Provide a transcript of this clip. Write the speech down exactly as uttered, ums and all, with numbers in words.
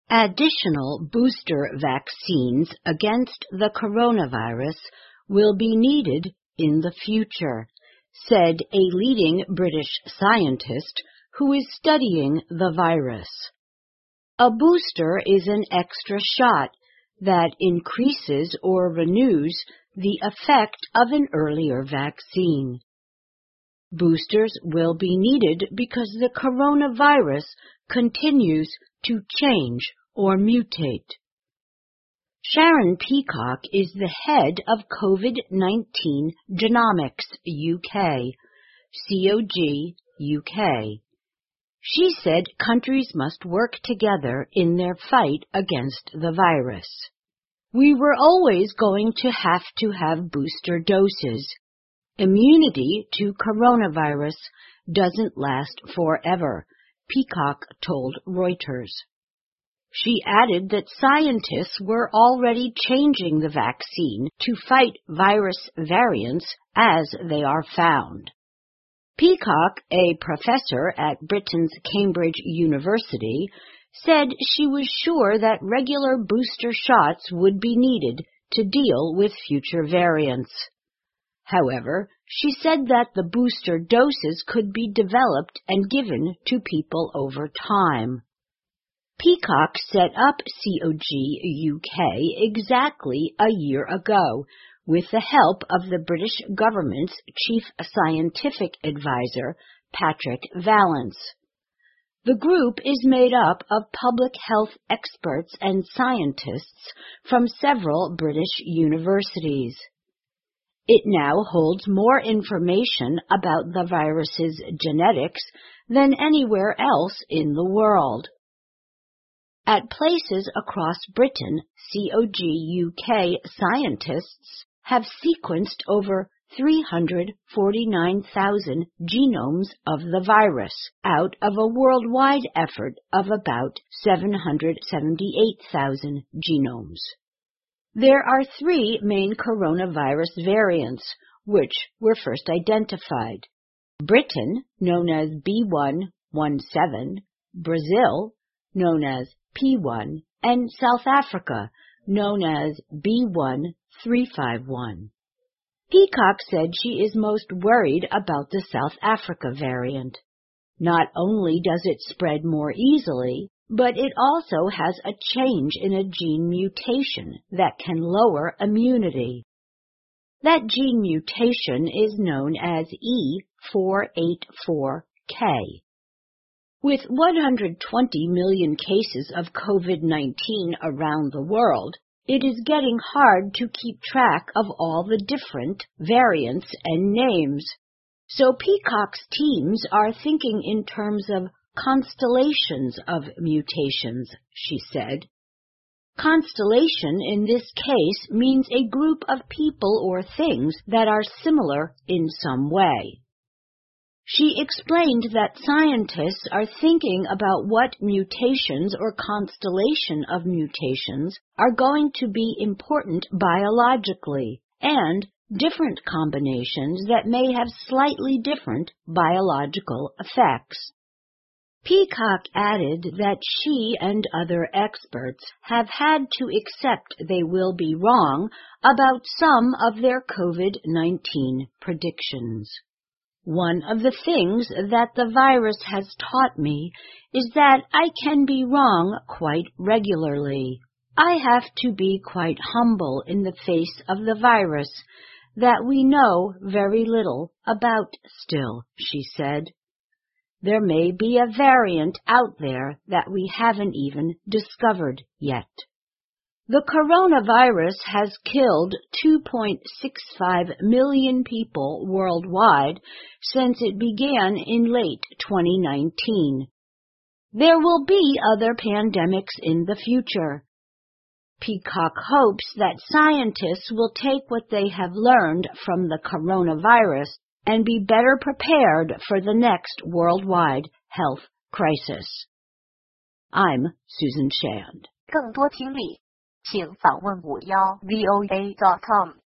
Additional booster vaccines against the coronavirus will be needed in the future, said a leading British scientist who is studying the virus. A booster is an extra shot that increases or renews the effect of an earlier vaccine. Boosters will be needed because the coronavirus continues to change or mutate. Sharon Peacock is the head of COVID nineteen Genomics U K, C O G U K. She said countries must work together in their fight against the virus. We were always going to have to have booster doses. Immunity to coronavirus doesn't last forever, Peacock told Reuters. She added that scientists were already changing the vaccine to fight virus variants as they are found. Peacock, a professor at Britain's Cambridge University, said she was sure that regular booster shots would be needed to deal with future variants. However, she said that the booster doses could be developed and given to people over time. Peacock set up C O G U K exactly a year ago with the help of the British government's chief scientific advisor, Patrick Vallance. The group is made up of public health experts and scientists from several British universities. It now holds more information about the virus's genetics than anywhere else in the world. At places across Britain, C O G U K scientists have sequenced over three hundred forty-nine thousand genomes of the virus out of a worldwide effort of about seven hundred seventy-eight thousand genomes. There are three main coronavirus variants, which were first identified. Britain, known as B one one seven, Brazil, known as P one, and South Africa, known as B one three five one. Peacock said she is most worried about the South Africa variant. Not only does it spread more easily, but it also has a change in a gene mutation that can lower immunity. That gene mutation is known as E four eighty-four K. With one hundred twenty million cases of COVID nineteen around the world, it is getting hard to keep track of all the different variants and names. So Peacock's teams are thinking in terms of constellations of mutations, she said. Constellation in this case means a group of people or things that are similar in some way. She explained that scientists are thinking about what mutations or constellation of mutations are going to be important biologically, and different combinations that may have slightly different biological effects. Peacock added that she and other experts have had to accept they will be wrong about some of their COVID nineteen predictions. One of the things that the virus has taught me is that I can be wrong quite regularly. I have to be quite humble in the face of the virus that we know very little about still, she said. There may be a variant out there that we haven't even discovered yet. The coronavirus has killed two point six five million people worldwide since it began in late twenty nineteen. There will be other pandemics in the future. Peacock hopes that scientists will take what they have learned from the coronavirus and be better prepared for the next worldwide health crisis. I'm Susan Shand. 更多听力，请访问五幺 V O A dot com。